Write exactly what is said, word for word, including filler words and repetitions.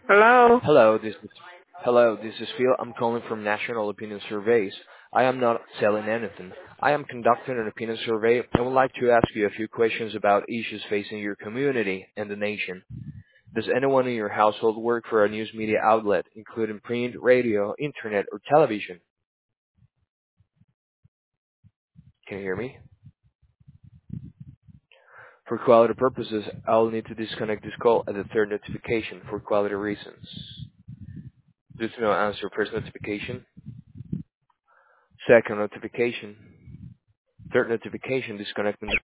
Hello? Hello, this is Hello, this is Phil. I'm calling from National Opinion Surveys. I am not selling anything. I am conducting an opinion survey and would like to ask you a few questions about issues facing your community and the nation. Does anyone in your household work for a news media outlet, including print, radio, internet, or television? Can you hear me? For quality purposes, I'll need to disconnect this call at the third notification for quality reasons. Due to no answer, first notification. Second notification. Third notification, disconnecting